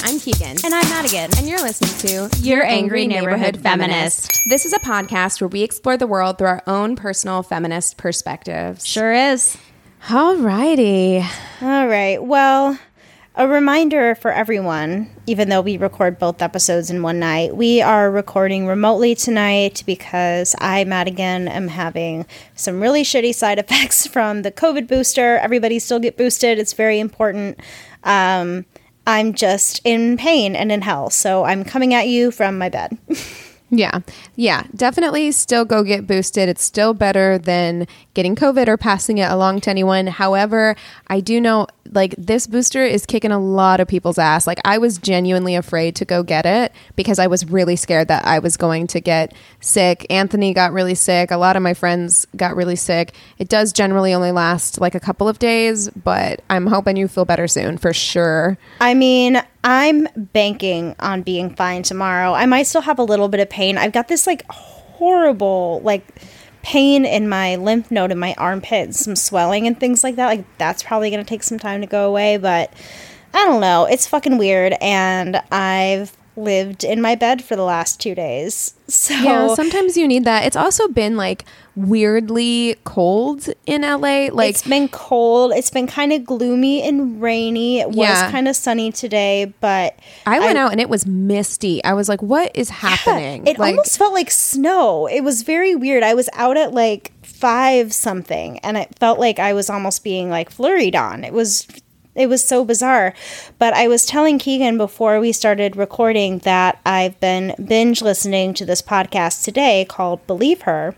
I'm Keegan. And I'm Madigan. And you're listening to Your Angry Neighborhood Feminist. This is a podcast where we explore the world through our own personal feminist perspectives. Sure is. Alrighty. All right. Well, a reminder for everyone, even though we record both episodes in one night, we are recording remotely tonight because I, Madigan, am having some really shitty side effects from the COVID booster. Everybody still get boosted. It's very important. I'm just in pain and in hell, so I'm coming at you from my bed. Yeah, definitely still go get boosted. It's still better than getting COVID or passing it along to anyone. However, I do know like this booster is kicking a lot of people's ass. Like I was genuinely afraid to go get it because I was really scared that I was going to get sick. Anthony got really sick. A lot of my friends got really sick. It does generally only last like a couple of days, but I'm hoping you feel better soon for sure. I mean, I'm banking on being fine tomorrow. I might still have a little bit of pain. I've got this like horrible like pain in my lymph node in my armpit, some swelling and things like that. Like that's probably going to take some time to go away, but I don't know. It's fucking weird, and I've lived in my bed for the last 2 days. So yeah, sometimes you need that. It's also been like weirdly cold in LA. Like it's been cold. It's been kind of gloomy and rainy. It was kind of sunny today, but I went out and it was misty. I was like, what is happening? It almost felt like snow. It was very weird. I was out at like 5 something and it felt like I was almost being like flurried on. It was so bizarre. But I was telling Keegan before we started recording that I've been binge listening to this podcast today called Believe Her.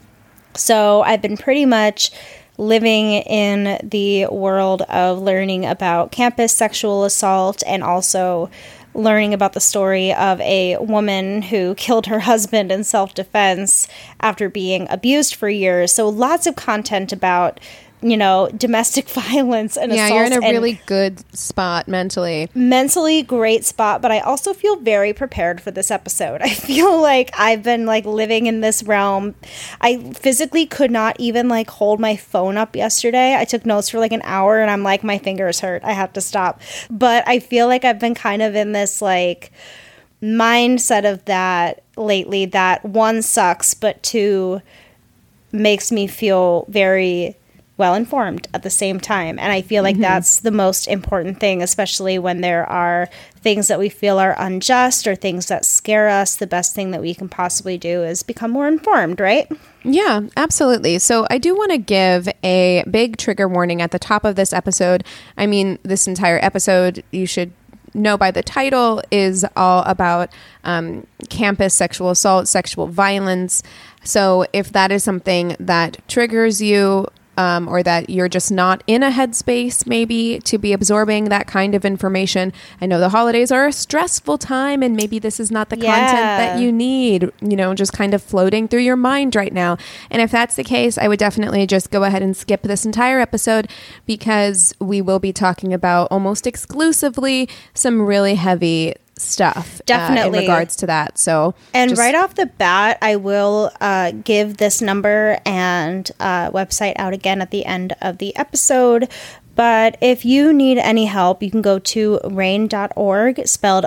So I've been pretty much living in the world of learning about campus sexual assault and also learning about the story of a woman who killed her husband in self-defense after being abused for years. So lots of content about, you know, domestic violence and assault. Yeah, you're in a really good spot mentally. Mentally great spot, but I also feel very prepared for this episode. I feel like I've been like living in this realm. I physically could not even like hold my phone up yesterday. I took notes for like an hour and I'm like, my fingers hurt. I have to stop. But I feel like I've been kind of in this like mindset of that lately, that one sucks, but two makes me feel very well-informed at the same time. And I feel like that's the most important thing, especially when there are things that we feel are unjust or things that scare us. The best thing that we can possibly do is become more informed, right? Yeah, absolutely. So I do want to give a big trigger warning at the top of this episode. I mean, this entire episode, you should know by the title, is all about campus sexual assault, sexual violence. So if that is something that triggers you, or that you're just not in a headspace maybe to be absorbing that kind of information. I know the holidays are a stressful time and maybe this is not the content that you need, you know, just kind of floating through your mind right now. And if that's the case, I would definitely just go ahead and skip this entire episode because we will be talking about almost exclusively some really heavy stuff definitely in regards to that. So and right off the bat, I will give this number and website out again at the end of the episode. But if you need any help, you can go to RAINN.org, spelled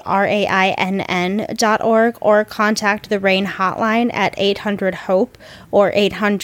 RAINN.org, or contact the RAINN hotline at 800-HOPE or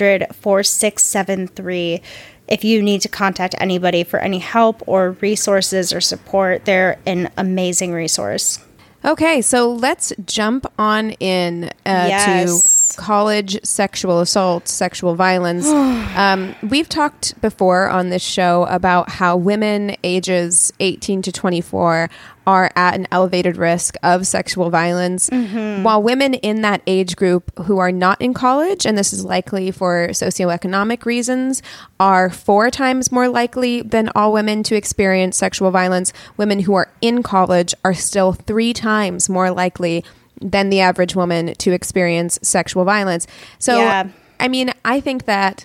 800-4673. If you need to contact anybody for any help or resources or support, they're an amazing resource. Okay, so let's jump on in to college sexual assault, sexual violence. We've talked before on this show about how women ages 18 to 24 are at an elevated risk of sexual violence, while women in that age group who are not in college, and this is likely for socioeconomic reasons, are 4 times more likely than all women to experience sexual violence. Women who are in college are still 3 times more likely than the average woman to experience sexual violence. So, I mean, I think that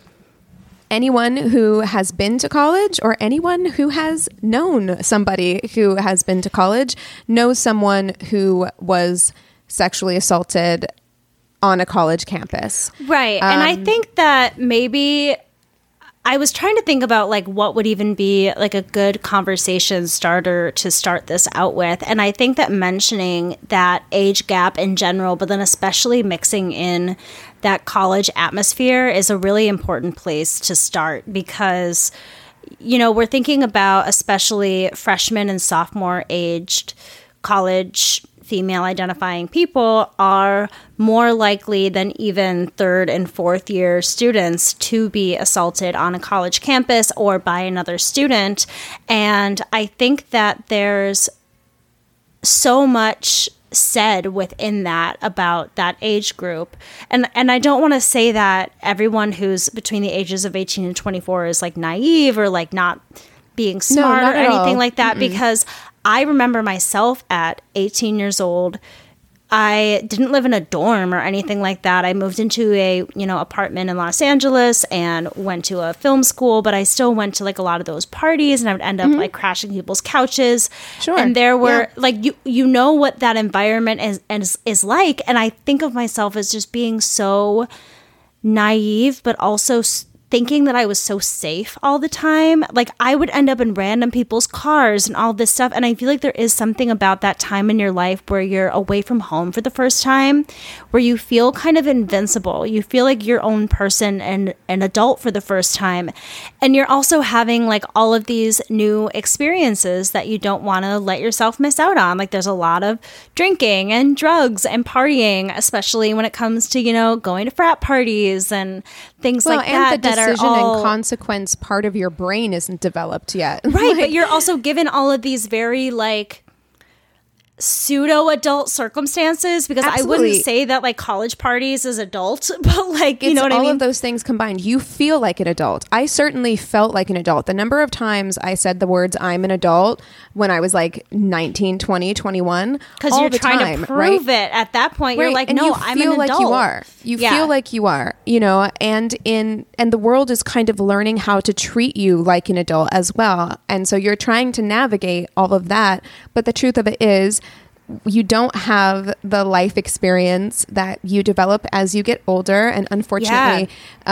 anyone who has been to college or anyone who has known somebody who has been to college knows someone who was sexually assaulted on a college campus. Right. And I think that maybe I was trying to think about like what would even be like a good conversation starter to start this out with. And I think that mentioning that age gap in general, but then especially mixing in that college atmosphere is a really important place to start because, you know, we're thinking about especially freshman and sophomore aged college female identifying people are more likely than even third and fourth year students to be assaulted on a college campus or by another student. And I think that there's so much said within that about that age group. And I don't want to say that everyone who's between the ages of 18 and 24 is like naive or like not being smart or anything like that, because I remember myself at 18 years old. I didn't live in a dorm or anything like that. I moved into a, you know, apartment in Los Angeles and went to a film school, but I still went to like a lot of those parties and I would end up like crashing people's couches. Sure. And there were like, you know what that environment is like. And I think of myself as just being so naive, but also thinking that I was so safe all the time. Like I would end up in random people's cars and all this stuff. And I feel like there is something about that time in your life where you're away from home for the first time, where you feel kind of invincible. You feel like your own person and an adult for the first time. And you're also having like all of these new experiences that you don't want to let yourself miss out on. Like there's a lot of drinking and drugs and partying, especially when it comes to, you know, going to frat parties and things like that. The decision and consequence part of your brain isn't developed yet. Right, like, but you're also given all of these very like pseudo-adult circumstances, because absolutely. I wouldn't say that like college parties is adult, but like, you know what I mean? All of those things combined, you feel like an adult. I certainly felt like an adult. The number of times I said the words I'm an adult when I was like 19, 20, 21. Because you're trying to prove it at that point. Right. You're like, no, I'm an adult. Like you are. You feel like you are, you know, and the world is kind of learning how to treat you like an adult as well. And so you're trying to navigate all of that. But the truth of it is, you don't have the life experience that you develop as you get older. And unfortunately,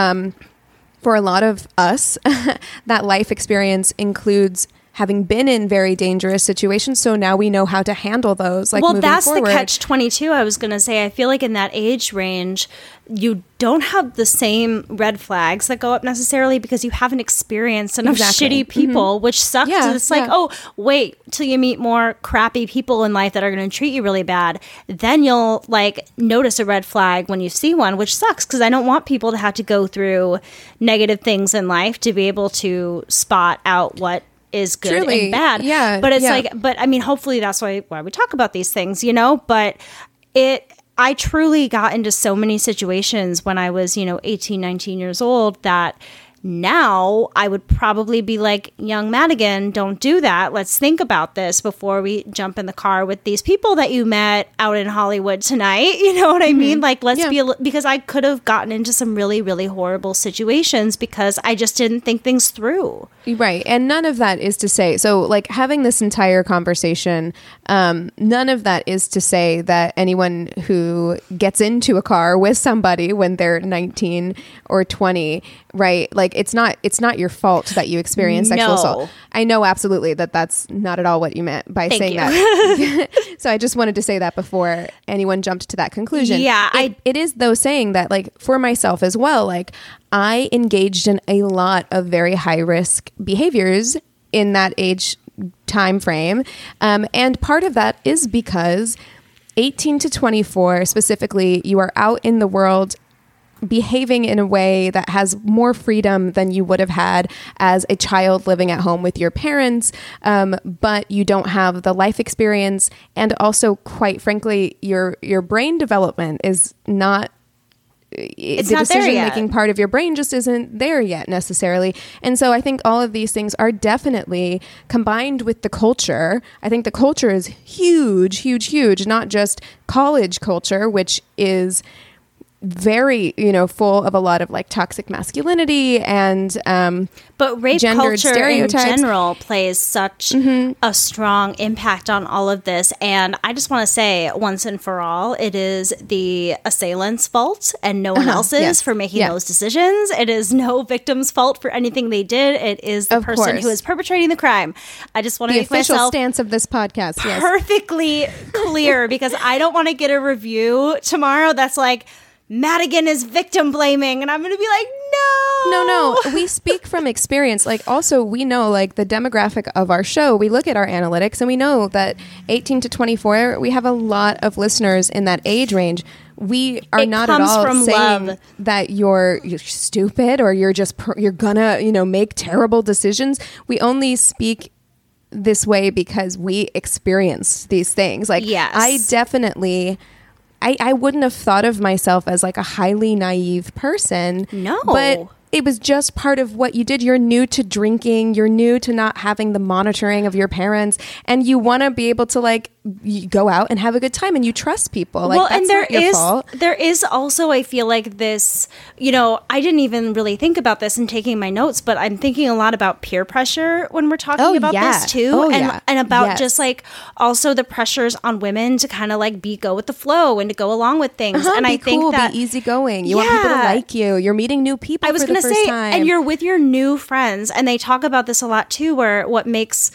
for a lot of us, that life experience includes having been in very dangerous situations. So now we know how to handle those. Like, well, that's forward. The catch-22 I was going to say. I feel like in that age range, you don't have the same red flags that go up necessarily because you haven't experienced enough shitty people, which sucks. Yeah, it's like, oh, wait till you meet more crappy people in life that are going to treat you really bad. Then you'll like notice a red flag when you see one, which sucks because I don't want people to have to go through negative things in life to be able to spot out what is good and bad. Yeah. But it's like, but I mean, hopefully that's why we talk about these things, you know, but I truly got into so many situations when I was, 18, 19 years old that now I would probably be like, young Madigan, don't do that. Let's think about this before we jump in the car with these people that you met out in Hollywood tonight. You know what I mean? Like, let's be, because I could have gotten into some really, really horrible situations because I just didn't think things through. Right. And none of that is to say, so like having this entire conversation, none of that is to say that anyone who gets into a car with somebody when they're 19 or 20, right? Like it's not your fault that you experience sexual assault. I know absolutely that that's not at all what you meant by saying that. So I just wanted to say that before anyone jumped to that conclusion. Yeah. It is though saying that like for myself as well, like I engaged in a lot of very high risk behaviors in that age time frame. And part of that is because 18 to 24 specifically, you are out in the world behaving in a way that has more freedom than you would have had as a child living at home with your parents. But you don't have the life experience. And also, quite frankly, your brain development is not the decision-making part of your brain just isn't there yet necessarily. And so I think all of these things are definitely combined with the culture. I think the culture is huge, huge, huge, not just college culture, which is very, full of a lot of like toxic masculinity and but rape gendered culture stereotypes in general plays such a strong impact on all of this. And I just want to say once and for all, it is the assailant's fault and no one else's for making those decisions. It is no victim's fault for anything they did. It is the person who is perpetrating the crime. I just want to make official myself stance of this podcast perfectly clear, because I don't want to get a review tomorrow that's like, Madigan is victim blaming, and I'm going to be like, no. We speak from experience. Like, also, we know, like, the demographic of our show. We look at our analytics, and we know that 18 to 24, we have a lot of listeners in that age range. We are not at all saying that you're stupid or you're just you're gonna make terrible decisions. We only speak this way because we experience these things. Like, I definitely. I wouldn't have thought of myself as like a highly naive person. No. But it was just part of what you did. You're new to drinking. You're new to not having the monitoring of your parents. And you want to be able to like you go out and have a good time, and you trust people. Like, that's not your fault. There is also, I feel like this, I didn't even really think about this in taking my notes, but I'm thinking a lot about peer pressure when we're talking about this too. And about just like also the pressures on women to kind of like go with the flow and to go along with things. And I think that be easygoing. You want people to like you. You're meeting new people for the first time. And you're with your new friends. And they talk about this a lot too, where what makes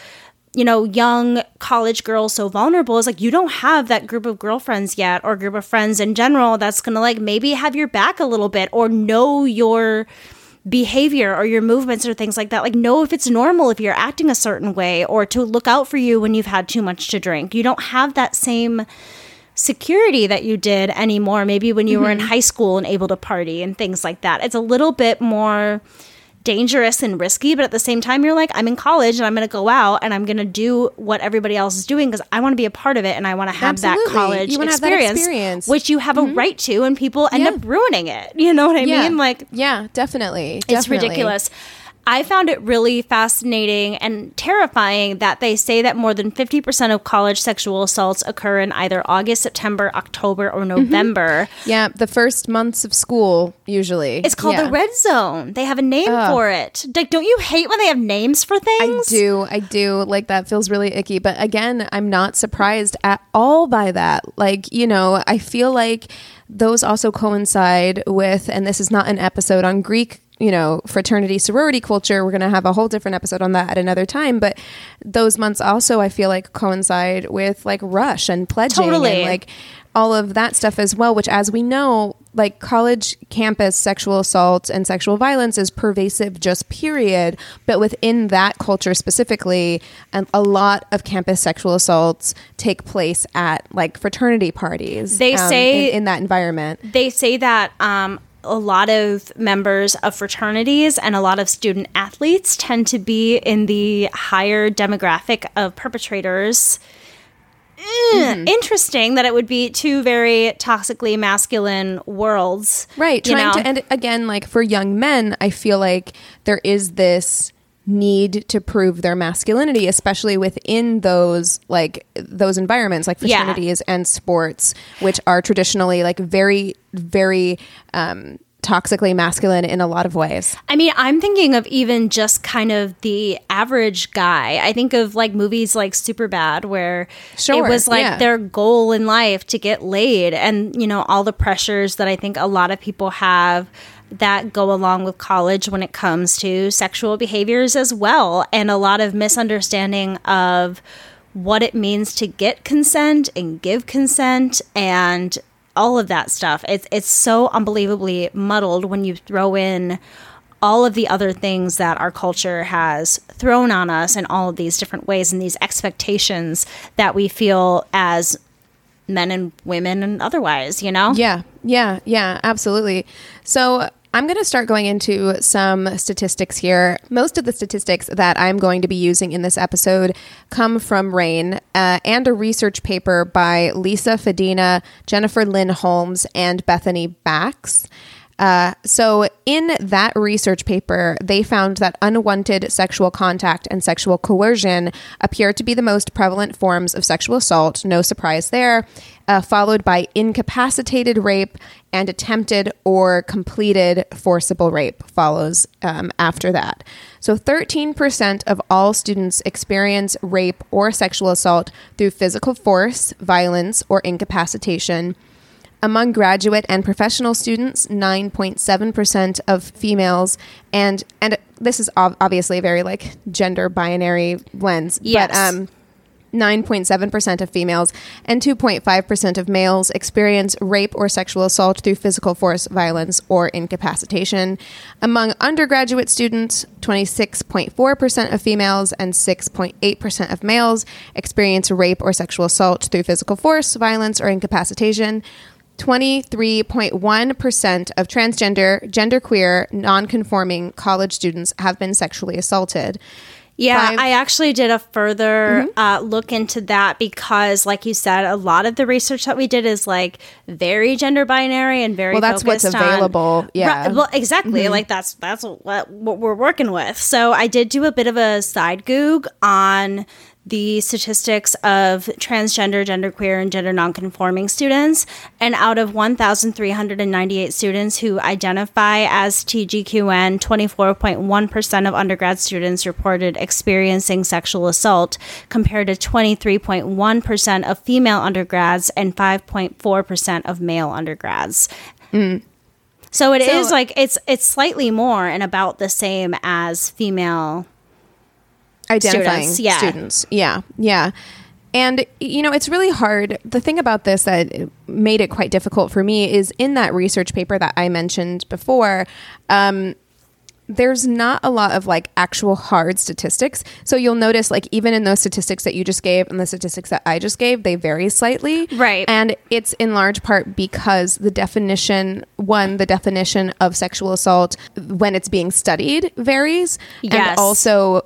young college girls so vulnerable is like you don't have that group of girlfriends yet, or group of friends in general that's gonna like maybe have your back a little bit or know your behavior or your movements or things like that. Like, know if it's normal if you're acting a certain way, or to look out for you when you've had too much to drink. You don't have that same security that you did anymore, maybe when you were in high school and able to party and things like that. It's a little bit more dangerous and risky, but at the same time, you're like, I'm in college and I'm going to go out and I'm going to do what everybody else is doing because I want to be a part of it and I want to have that college experience, which you have a right to, and people end up ruining it. You know what I mean? Like, yeah, definitely. It's ridiculous. I found it really fascinating and terrifying that they say that more than 50% of college sexual assaults occur in either August, September, October, or November. Yeah, the first months of school, usually. It's called the red zone. They have a name for it. Like, don't you hate when they have names for things? I do. Like, that feels really icky. But again, I'm not surprised at all by that. Like, I feel like those also coincide with, and this is not an episode on Greek fraternity sorority culture. We're going to have a whole different episode on that at another time. But those months also, I feel like, coincide with like rush and pledging and like all of that stuff as well, which, as we know, like college campus sexual assault and sexual violence is pervasive, just period. But within that culture specifically, a lot of campus sexual assaults take place at like fraternity parties. They say in that environment. They say that a lot of members of fraternities and a lot of student athletes tend to be in the higher demographic of perpetrators. Interesting that it would be two very toxically masculine worlds. Right. And again, like for young men, I feel like there is this need to prove their masculinity, especially within those environments like fraternities and sports, which are traditionally like very, very toxically masculine in a lot of ways. I mean, I'm thinking of even just kind of the average guy. I think of like movies like Superbad, where it was like their goal in life to get laid, and all the pressures that I think a lot of people have that go along with college when it comes to sexual behaviors as well, and a lot of misunderstanding of what it means to get consent and give consent and all of that stuff. It's so unbelievably muddled when you throw in all of the other things that our culture has thrown on us in all of these different ways, and these expectations that we feel as men and women and otherwise, Yeah, absolutely. So I'm going to start going into some statistics here. Most of the statistics that I'm going to be using in this episode come from RAINN and a research paper by Lisa Fedina, Jennifer Lynn Holmes, and Bethany Bax. So in that research paper, they found that unwanted sexual contact and sexual coercion appear to be the most prevalent forms of sexual assault. No surprise there. Followed by incapacitated rape and attempted or completed forcible rape follows after that. So 13% of all students experience rape or sexual assault through physical force, violence, or incapacitation. Among graduate and professional students, 9.7% of females, and this is obviously a very like gender binary lens, yes. But 9.7% of females and 2.5% of males experience rape or sexual assault through physical force, violence, or incapacitation. Among undergraduate students, 26.4% of females and 6.8% of males experience rape or sexual assault through physical force, violence, or incapacitation. 23.1% of transgender, genderqueer, non-conforming college students have been sexually assaulted. Yeah, I actually did a further look into that because, like you said, a lot of the research that we did is like very gender binary and very that's what's available. Yeah, well, exactly. Like that's what we're working with. So I did do a bit of a side goog on the statistics of transgender, genderqueer, and gender nonconforming students. And out of 1,398 students who identify as TGQN, 24.1% of undergrad students reported experiencing sexual assault, compared to 23.1% of female undergrads and 5.4% of male undergrads. So it is like it's slightly more and about the same as female identifying students. Yeah. And, you know, it's really hard. The thing about this that made it quite difficult for me is in that research paper that I mentioned before, there's not a lot of like actual hard statistics. So you'll notice like even in those statistics that you just gave and the statistics that I just gave, they vary slightly. Right. And it's in large part because the definition of sexual assault when it's being studied varies. Yes. And also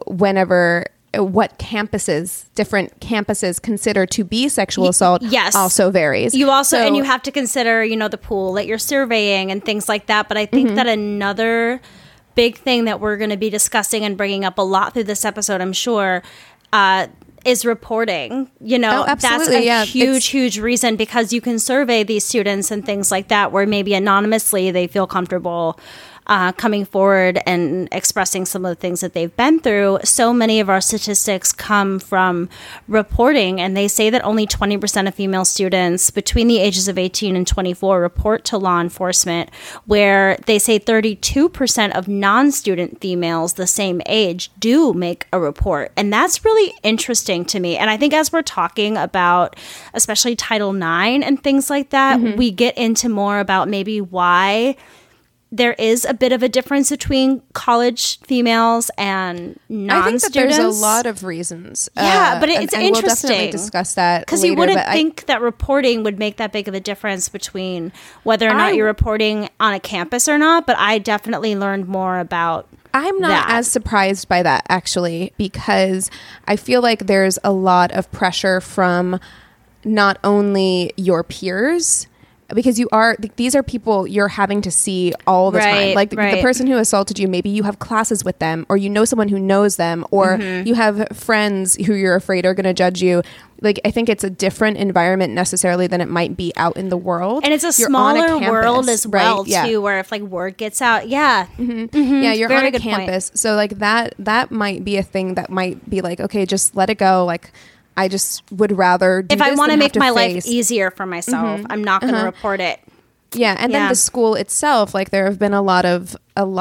what different campuses consider to be sexual assault also varies. And you have to consider, you know, the pool that you're surveying and things like that. But I think that another big thing that we're going to be discussing and bringing up a lot through this episode, I'm sure, is reporting. You know, that's a huge reason, because you can survey these students and things like that where maybe anonymously they feel comfortable coming forward and expressing some of the things that they've been through. So many of our statistics come from reporting, and they say that only 20% of female students between the ages of 18 and 24 report to law enforcement, where they say 32% of non-student females the same age do make a report. And that's really interesting to me. And I think as we're talking about especially Title IX and things like that, we get into more about maybe why there is a bit of a difference between college females and non-students. I think that there's a lot of reasons. Yeah, but it's and interesting. We'll definitely discuss that because you wouldn't think that reporting would make that big of a difference between whether or not you're reporting on a campus or not. But I definitely learned more about I'm not as surprised by that, actually, because I feel like there's a lot of pressure from not only your peers, because these are people you're having to see all the time. Like the person who assaulted you, maybe you have classes with them, or you know someone who knows them, or you have friends who you're afraid are going to judge you. Like, I think it's a different environment necessarily than it might be out in the world. And it's a smaller world as well, too, where if like word gets out, yeah, you're very on a campus. Point. So like that might be a thing that might be like, okay, just let it go. Like, I just would rather do if I want to make my life easier for myself, I'm not going to report it. Yeah, and then the school itself, like there have been a lot of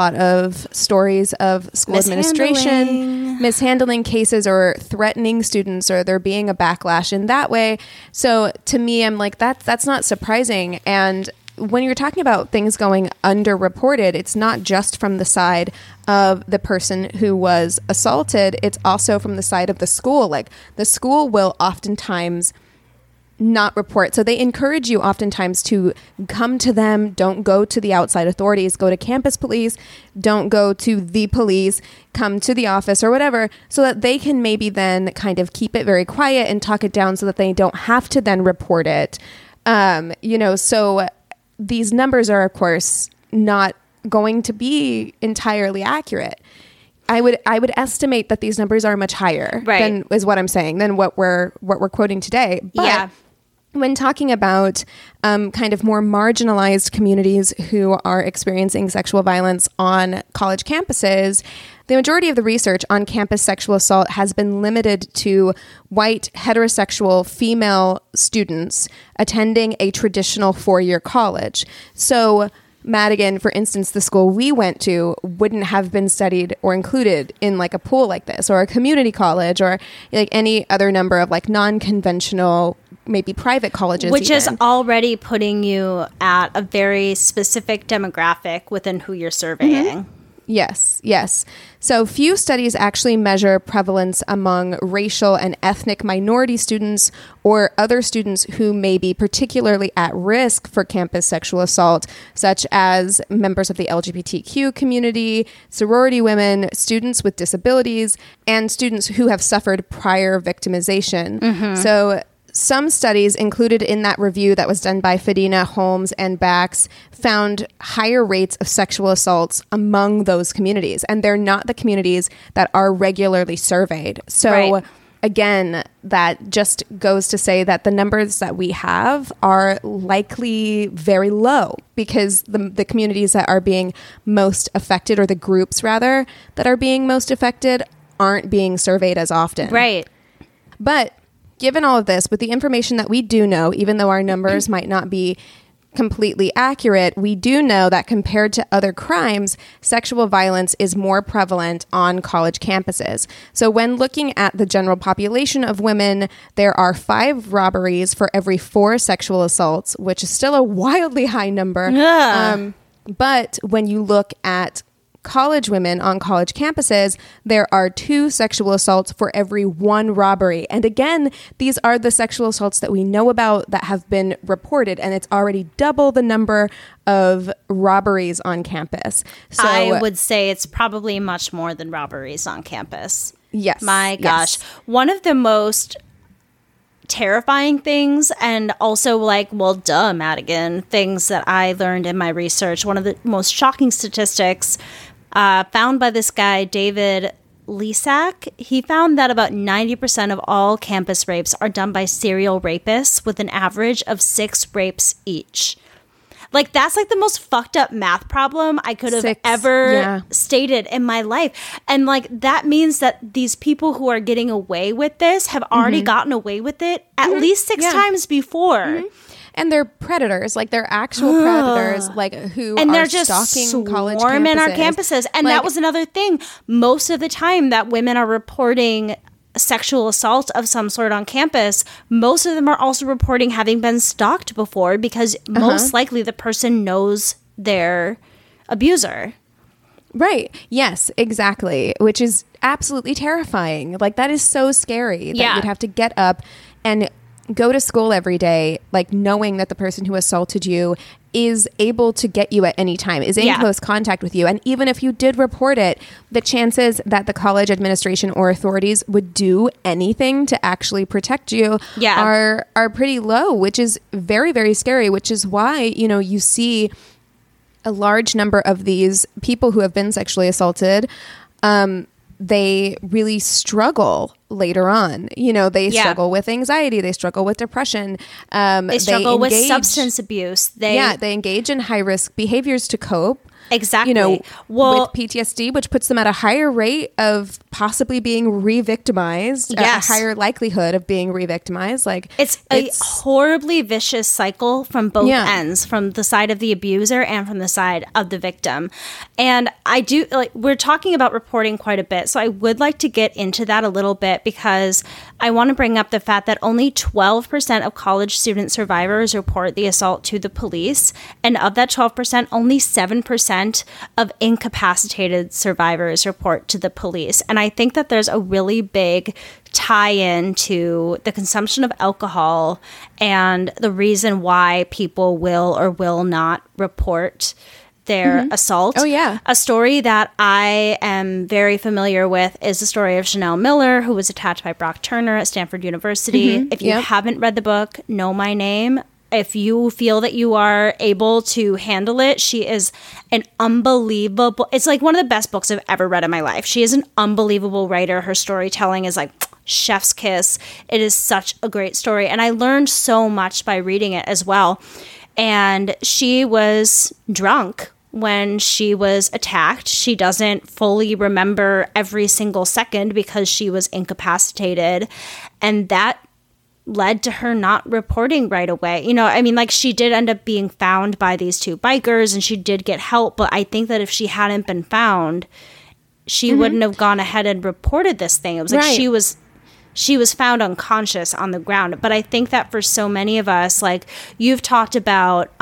stories of school administration mishandling cases or threatening students, or there being a backlash in that way. So to me, I'm like, that's not surprising. And when you're talking about things going underreported, it's not just from the side of the person who was assaulted, it's also from the side of the school. Like the school will oftentimes not report. So they encourage you oftentimes to come to them, don't go to the outside authorities, go to campus police, don't go to the police, come to the office or whatever, so that they can maybe then kind of keep it very quiet and talk it down so that they don't have to then report it. So these numbers are, of course, not going to be entirely accurate. I would estimate that these numbers are much higher than is what I'm saying, than what we're quoting today. But when talking about kind of more marginalized communities who are experiencing sexual violence on college campuses, the majority of the research on campus sexual assault has been limited to white, heterosexual, female students attending a traditional four-year college. So Madigan, for instance, the school we went to, wouldn't have been studied or included in like a pool like this, or a community college, or like any other number of like non-conventional, maybe private colleges. Which is already putting you at a very specific demographic within who you're surveying. Mm-hmm. Yes. So few studies actually measure prevalence among racial and ethnic minority students or other students who may be particularly at risk for campus sexual assault, such as members of the LGBTQ community, sorority women, students with disabilities, and students who have suffered prior victimization. Mm-hmm. So some studies included in that review that was done by Fadina, Holmes, and Bax found higher rates of sexual assaults among those communities. And they're not the communities that are regularly surveyed. So again, that just goes to say that the numbers that we have are likely very low, because the communities that are being most affected, or the groups rather, that are being most affected, aren't being surveyed as often. Right. But given all of this, with the information that we do know, even though our numbers might not be completely accurate, we do know that compared to other crimes, sexual violence is more prevalent on college campuses. So when looking at the general population of women, there are 5 robberies for every 4 sexual assaults, which is still a wildly high number. But when you look at college women on college campuses, there are 2 sexual assaults for every 1 robbery. And again, these are the sexual assaults that we know about that have been reported, and it's already double the number of robberies on campus. So I would say it's probably much more than robberies on campus. Yes. My gosh. Yes. One of the most terrifying things, and also like, well, duh, Madigan, things that I learned in my research, one of the most shocking statistics found by this guy, David Lisak. He found that about 90% of all campus rapes are done by serial rapists, with an average of 6 rapes each. Like, that's like the most fucked up math problem I could have ever stated in my life. And like, that means that these people who are getting away with this have already gotten away with it at least 6 times before. And they're predators, like they're actual predators, like who and they're are just stalking college swarming campuses. our campuses. And like, that was another thing. Most of the time that women are reporting sexual assault of some sort on campus, most of them are also reporting having been stalked before, because most likely the person knows their abuser. Right. Yes, exactly. Which is absolutely terrifying. Like, that is so scary that you'd have to get up and go to school every day, like knowing that the person who assaulted you is able to get you at any time, is in close contact with you. And even if you did report it, the chances that the college administration or authorities would do anything to actually protect you are pretty low, which is very, very scary, which is why, you know, you see a large number of these people who have been sexually assaulted, they really struggle later on. You know, they struggle with anxiety. They struggle with depression. They struggle with substance abuse. They engage in high-risk behaviors to cope. Exactly. You know, with PTSD, which puts them at a higher rate of possibly being re-victimized, a higher likelihood of being re-victimized. Like, it's a horribly vicious cycle from both ends, from the side of the abuser and from the side of the victim. And I do, like, we're talking about reporting quite a bit, so I would like to get into that a little bit, because I want to bring up the fact that only 12% of college student survivors report the assault to the police, and of that 12%, only 7% of incapacitated survivors report to the police. And I think that there's a really big tie-in to the consumption of alcohol and the reason why people will or will not report their assault. Oh, yeah. A story that I am very familiar with is the story of Chanel Miller, who was attacked by Brock Turner at Stanford University. If you haven't read the book, Know My Name, if you feel that you are able to handle it, she is an unbelievable, it's like one of the best books I've ever read in my life. She is an unbelievable writer. Her storytelling is like chef's kiss. It is such a great story. And I learned so much by reading it as well. And she was drunk when she was attacked. She doesn't fully remember every single second because she was incapacitated. And that led to her not reporting right away. You know, I mean, like, she did end up being found by these two bikers and she did get help. But I think that if she hadn't been found, she wouldn't have gone ahead and reported this thing. It was like she was found unconscious on the ground. But I think that for so many of us, like, you've talked about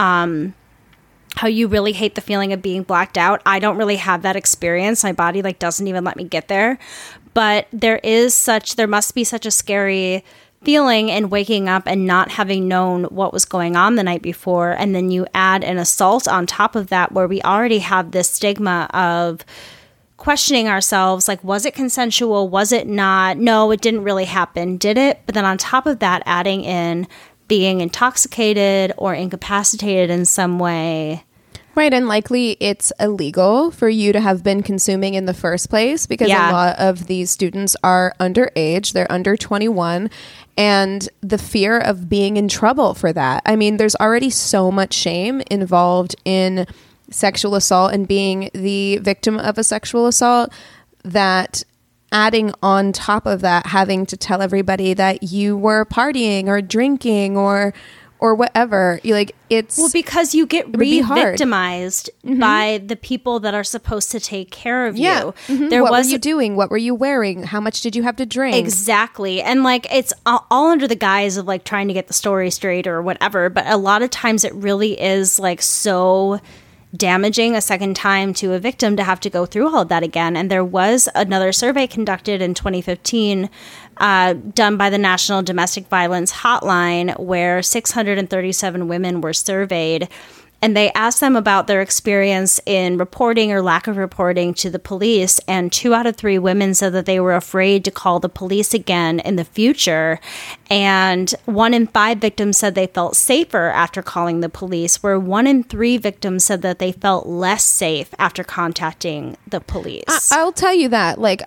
how you really hate the feeling of being blacked out. I don't really have that experience. My body like doesn't even let me get there. But there must be such a scary feeling in waking up and not having known what was going on the night before. And then you add an assault on top of that, where we already have this stigma of questioning ourselves, like, was it consensual? Was it not? No, it didn't really happen, did it? But then on top of that, adding in being intoxicated or incapacitated in some way. Right, and likely it's illegal for you to have been consuming in the first place, because a lot of these students are underage, they're under 21, and the fear of being in trouble for that. I mean, there's already so much shame involved in sexual assault and being the victim of a sexual assault, that adding on top of that, having to tell everybody that you were partying or drinking or whatever, it's because you get re-victimized by the people that are supposed to take care of you. What were you doing? What were you wearing? How much did you have to drink? Exactly. And like, it's all under the guise of like trying to get the story straight or whatever. But a lot of times it really is like so damaging a second time to a victim to have to go through all of that again. And there was another survey conducted in 2015 done by the National Domestic Violence Hotline, where 637 women were surveyed. And they asked them about their experience in reporting or lack of reporting to the police. And 2 out of 3 women said that they were afraid to call the police again in the future. And 1 in 5 victims said they felt safer after calling the police, where 1 in 3 victims said that they felt less safe after contacting the police. I'll tell you that. Like,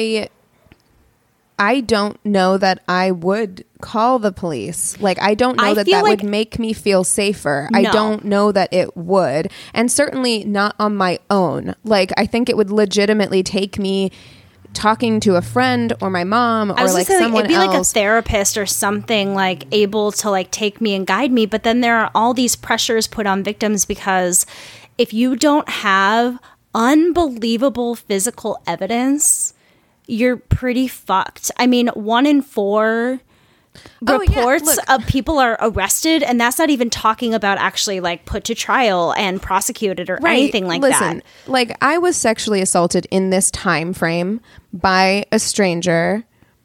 I don't know that I would call the police. Like, I don't know that would make me feel safer. No. I don't know that it would. And certainly not on my own. Like, I think it would legitimately take me talking to a friend or my mom or like someone else. It'd be like a therapist or something, like able to like take me and guide me. But then there are all these pressures put on victims, because if you don't have unbelievable physical evidence, you're pretty fucked. I mean, 1 in 4 reports of people are arrested, and that's not even talking about actually like put to trial and prosecuted or anything like that. Like, I was sexually assaulted in this time frame by a stranger,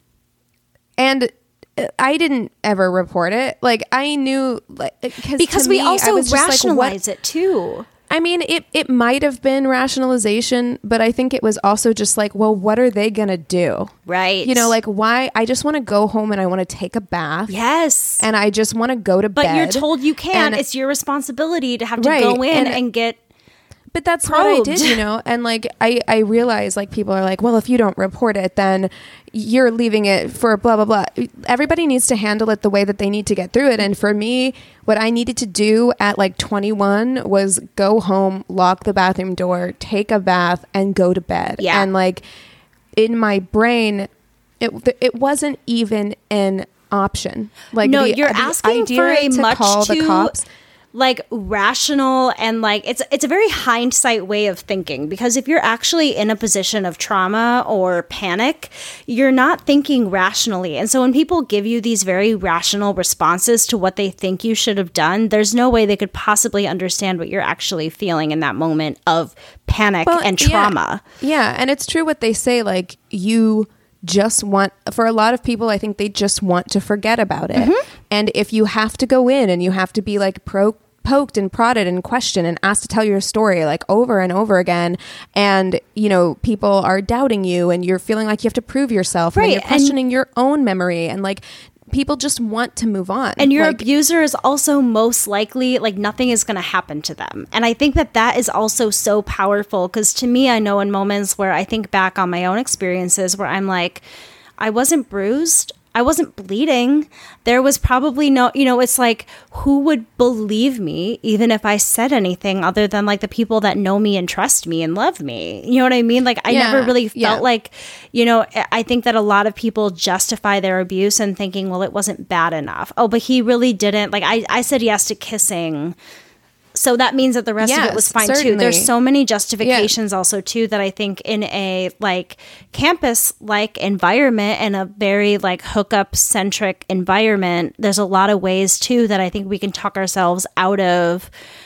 and I didn't ever report it. Like, I knew, like, because we also rationalize it too. I mean, it might have been rationalization, but I think it was also just like, well, what are they going to do? Right. You know, like, why? I just want to go home and I want to take a bath. Yes. And I just want to go to bed. But you're told you can't. It's your responsibility to have to go in and get But that's probed. What I did, you know? And like, I realize, like, people are like, well, if you don't report it, then you're leaving it for blah, blah, blah. Everybody needs to handle it the way that they need to get through it. And for me, what I needed to do at like 21 was go home, lock the bathroom door, take a bath, and go to bed. Yeah. And like, in my brain, it wasn't even an option. Like, no, you're asking for a much the cops, like rational, and like it's a very hindsight way of thinking, because if you're actually in a position of trauma or panic, you're not thinking rationally. And so when people give you these very rational responses to what they think you should have done, there's no way they could possibly understand what you're actually feeling in that moment of panic and trauma. Yeah, and it's true what they say, like, you just want, for a lot of people, I think they just want to forget about it. And if you have to go in and you have to be like poked and prodded and questioned and asked to tell your story like over and over again, and you know, people are doubting you and you're feeling like you have to prove yourself, and you're questioning your own memory, and like, people just want to move on. And your abuser is also most likely, like, nothing is going to happen to them. And I think that is also so powerful, because to me, I know in moments where I think back on my own experiences where I'm like, I wasn't bruised, I wasn't bleeding. There was probably no, it's like, who would believe me even if I said anything other than like the people that know me and trust me and love me? You know what I mean? Like, I never really felt like, I think that a lot of people justify their abuse and thinking, well, it wasn't bad enough. Oh, but he really didn't. Like, I said yes to kissing, so that means that the rest of it was fine too. There's so many justifications also too, that I think in a like campus like environment and a very like hookup centric environment, there's a lot of ways too that I think we can talk ourselves out of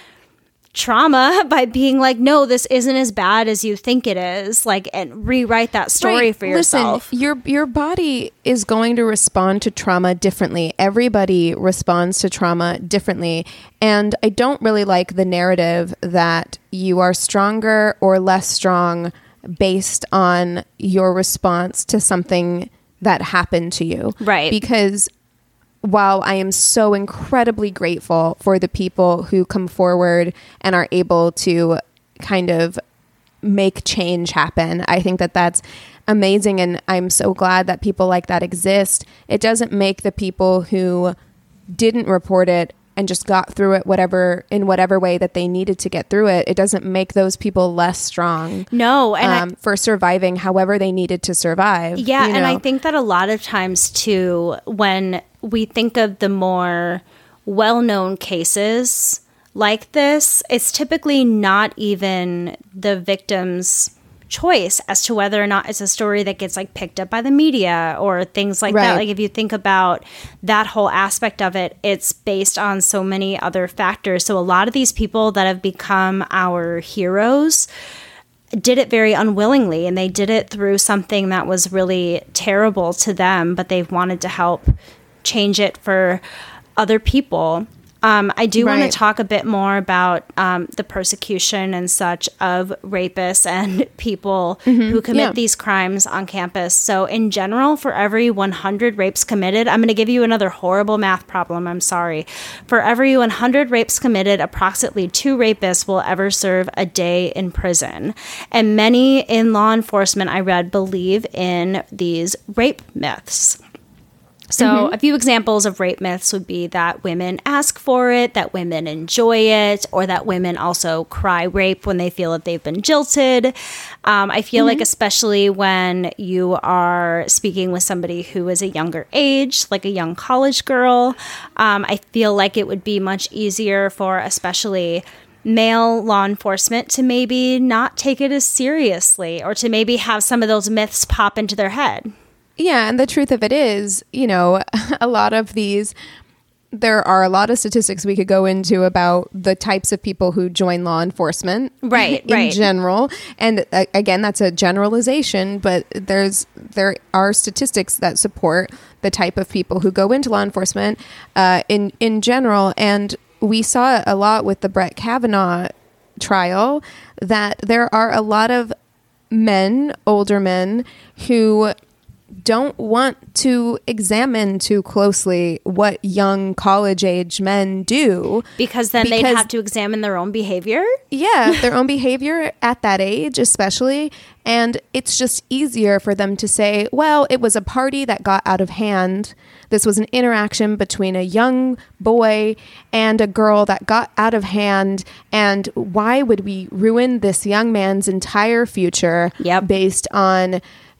trauma by being like, no, this isn't as bad as you think it is, like, and rewrite that story for yourself. Listen, your body is going to respond to trauma differently. Everybody responds to trauma differently. And I don't really like the narrative that you are stronger or less strong based on your response to something that happened to you. Right. Because while I am so incredibly grateful for the people who come forward and are able to kind of make change happen, I think that that's amazing. And I'm so glad that people like that exist. It doesn't make the people who didn't report it and just got through it in whatever way that they needed to get through it. It doesn't make those people less strong. No. And for surviving however they needed to survive. Yeah. And I think that a lot of times too, when we think of the more well-known cases like this, it's typically not even the victim's choice as to whether or not it's a story that gets like picked up by the media or things like that. Like if you think about that whole aspect of it, it's based on so many other factors. So a lot of these people that have become our heroes did it very unwillingly, and they did it through something that was really terrible to them, but they've wanted to help change it for other people. I do want to talk a bit more about the persecution and such of rapists and people who commit these crimes on campus. So in general, for every 100 rapes committed, I'm going to give you another horrible math problem. I'm sorry. For every 100 rapes committed, approximately 2 rapists will ever serve a day in prison. And many in law enforcement, I read, believe in these rape myths. So a few examples of rape myths would be that women ask for it, that women enjoy it, or that women also cry rape when they feel that they've been jilted. I feel like especially when you are speaking with somebody who is a younger age, like a young college girl, I feel like it would be much easier for especially male law enforcement to maybe not take it as seriously, or to maybe have some of those myths pop into their head. Yeah, and the truth of it is, a lot of these, there are a lot of statistics we could go into about the types of people who join law enforcement in general. And again, that's a generalization, but there are statistics that support the type of people who go into law enforcement in general. And we saw a lot with the Brett Kavanaugh trial that there are a lot of men, older men, who don't want to examine too closely what young college-age men do. Because they'd have to examine their own behavior? Yeah, their own behavior at that age especially. And it's just easier for them to say, well, it was a party that got out of hand. This was an interaction between a young boy and a girl that got out of hand. And why would we ruin this young man's entire future based on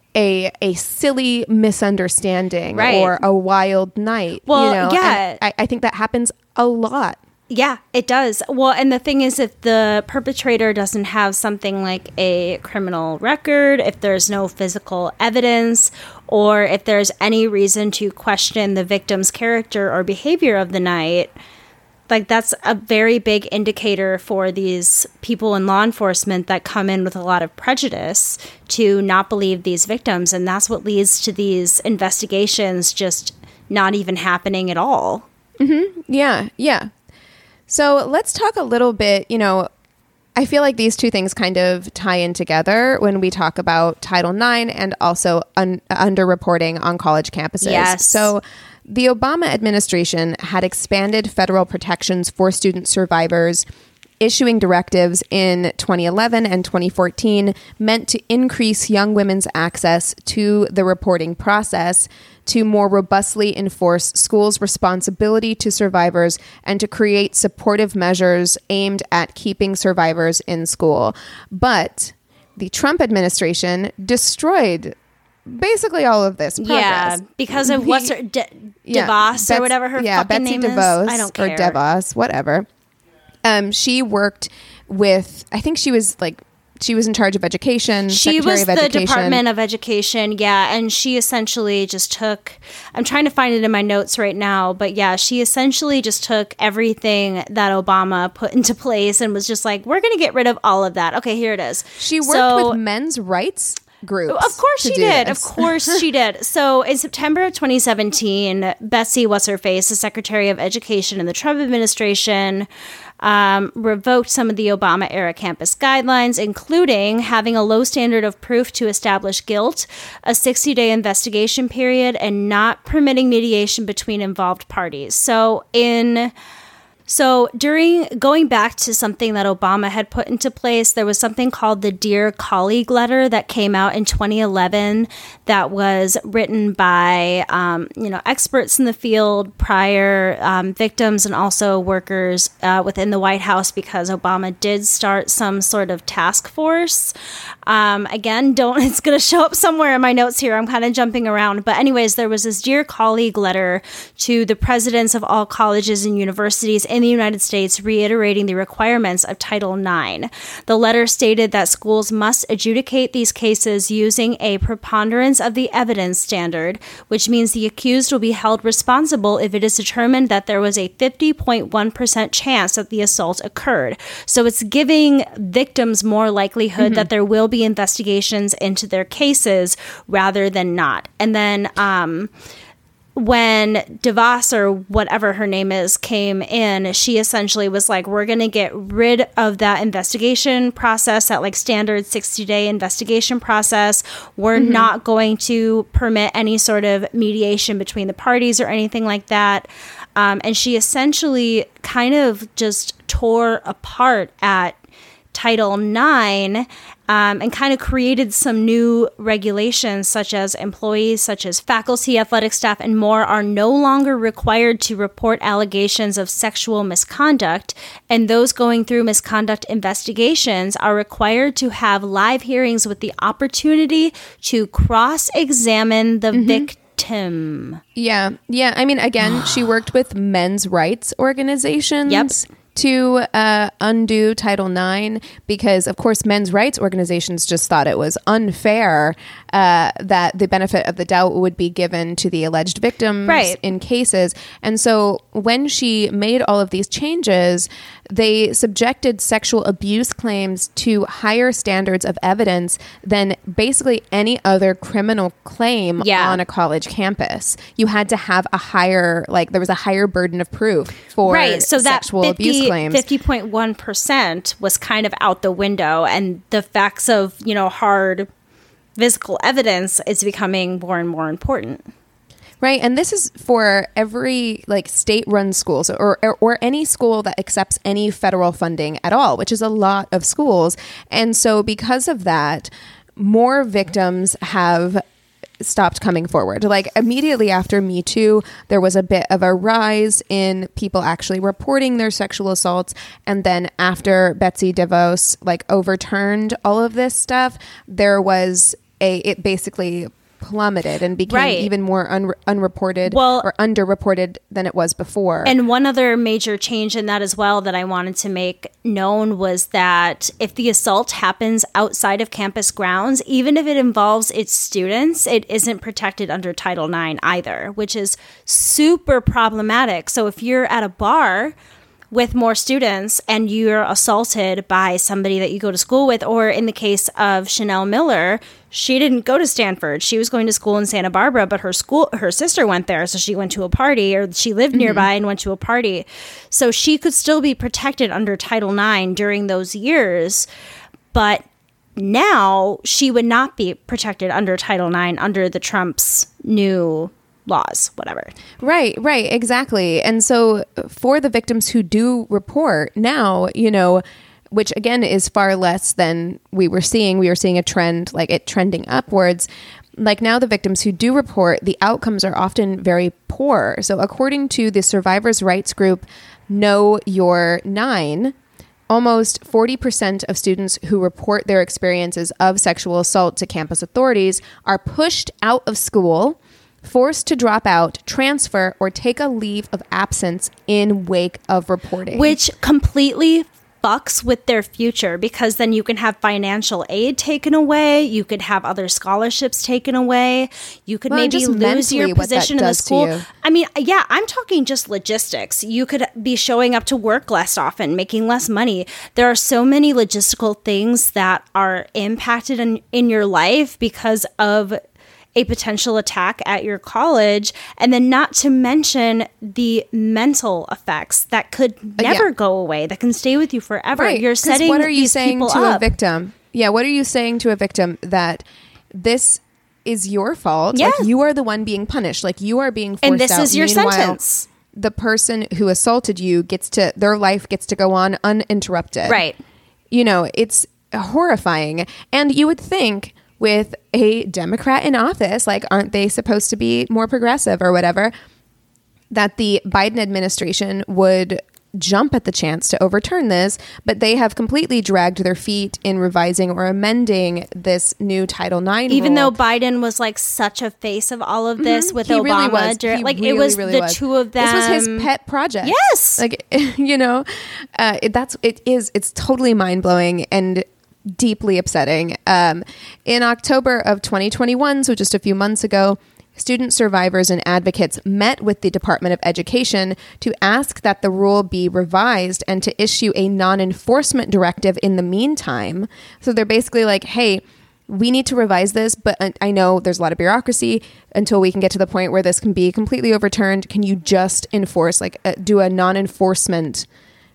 a silly misunderstanding or a wild night? Well, yeah. I think that happens a lot. Yeah, it does. Well, and the thing is, if the perpetrator doesn't have something like a criminal record, if there's no physical evidence, or if there's any reason to question the victim's character or behavior of the night, like that's a very big indicator for these people in law enforcement that come in with a lot of prejudice to not believe these victims. And that's what leads to these investigations just not even happening at all. Yeah. So let's talk a little bit, I feel like these two things kind of tie in together when we talk about Title IX and also underreporting on college campuses. Yes. So The Obama administration had expanded federal protections for student survivors, issuing directives in 2011 and 2014 meant to increase young women's access to the reporting process, to more robustly enforce schools' responsibility to survivors, and to create supportive measures aimed at keeping survivors in school. But the Trump administration destroyed basically all of this progress. Yeah, because of what's her DeVos or whatever her fucking Betsy name DeVos, is. I don't care. Or DeVos, whatever. She worked with, I think she was in charge of education. She was the Department of Education, yeah, and she essentially just took, I'm trying to find it in my notes right now, but yeah, she essentially just took everything that Obama put into place and was just like, we're going to get rid of all of that. Okay, here it is. She worked with men's rights groups. Of course she did. Of course she did. So in September of 2017, Betsy What's-Her-Face, the Secretary of Education in the Trump administration, revoked some of the Obama-era campus guidelines, including having a low standard of proof to establish guilt, a 60-day investigation period, and not permitting mediation between involved parties. So during going back to something that Obama had put into place, there was something called the Dear Colleague letter that came out in 2011 that was written by, experts in the field, prior victims, and also workers within the White House, because Obama did start some sort of task force. It's going to show up somewhere in my notes here. I'm kind of jumping around. But anyways, there was this Dear Colleague letter to the presidents of all colleges and universities in the United States, reiterating the requirements of Title IX. The letter stated that schools must adjudicate these cases using a preponderance of the evidence standard, which means the accused will be held responsible if it is determined that there was a 50.1% chance that the assault occurred. So it's giving victims more likelihood that there will be investigations into their cases rather than not. And then when DeVos, or whatever her name is, came in, she essentially was like, we're going to get rid of that investigation process, that standard 60-day investigation process. We're not going to permit any sort of mediation between the parties or anything like that. And she essentially kind of just tore apart at Title IX and kind of created some new regulations, such as employees, such as faculty, athletic staff, and more are no longer required to report allegations of sexual misconduct. And those going through misconduct investigations are required to have live hearings with the opportunity to cross-examine the victim. Yeah. I mean, again, she worked with men's rights organizations. To undo Title IX, because, of course, men's rights organizations just thought it was unfair that the benefit of the doubt would be given to the alleged victims in cases. And so when she made all of these changes, they subjected sexual abuse claims to higher standards of evidence than basically any other criminal claim on a college campus. You had to have a higher, there was a higher burden of proof for sexual abuse claims. 50.1% was kind of out the window, and the facts of, hard physical evidence is becoming more and more important. Right. And this is for every state-run schools or any school that accepts any federal funding at all, which is a lot of schools. And so because of that, more victims have stopped coming forward. Immediately after Me Too, there was a bit of a rise in people actually reporting their sexual assaults. And then after Betsy DeVos overturned all of this stuff, there was it basically plummeted and became even more unreported or underreported than it was before. And one other major change in that as well that I wanted to make known was that if the assault happens outside of campus grounds, even if it involves its students, it isn't protected under Title IX either, which is super problematic. So if you're at a bar with more students and you're assaulted by somebody that you go to school with, or in the case of Chanel Miller, she didn't go to Stanford. She was going to school in Santa Barbara, but her sister went there. So she went to a party, or she lived nearby and went to a party. So she could still be protected under Title IX during those years. But now she would not be protected under Title IX under the Trump's new laws, whatever. Right, exactly. And so for the victims who do report now, which again is far less than we were seeing a trend, like it trending upwards. Like now the victims who do report, the outcomes are often very poor. So according to the survivors' rights group Know Your 9, almost 40% of students who report their experiences of sexual assault to campus authorities are pushed out of school, forced to drop out, transfer, or take a leave of absence in wake of reporting. Which completely fucks with their future, because then you can have financial aid taken away, you could have other scholarships taken away, you could maybe lose your position in the school. I mean, yeah, I'm talking just logistics. You could be showing up to work less often, making less money. There are so many logistical things that are impacted in your life because of a potential attack at your college, and then not to mention the mental effects that could never go away, that can stay with you forever. Right. You're setting what are you these saying people to up. a victim? Yeah, what are you saying to a victim that this is your fault? Yeah. Like you are the one being punished. Like you are being forced out. And this is your Meanwhile, sentence. The person who assaulted you their life gets to go on uninterrupted. Right. It's horrifying. And you would think, with a Democrat in office, like, aren't they supposed to be more progressive or whatever, that the Biden administration would jump at the chance to overturn this, but they have completely dragged their feet in revising or amending this new Title IX Even rule. though Biden was like such a face of all of this with He Obama. really was. He It was really the was. two of them. This was his pet project. Yes. Like, it's totally mind-blowing and deeply upsetting. In October of 2021, so just a few months ago, student survivors and advocates met with the Department of Education to ask that the rule be revised and to issue a non-enforcement directive in the meantime. So they're basically like, hey, we need to revise this, but I know there's a lot of bureaucracy until we can get to the point where this can be completely overturned. Can you just enforce, do a non-enforcement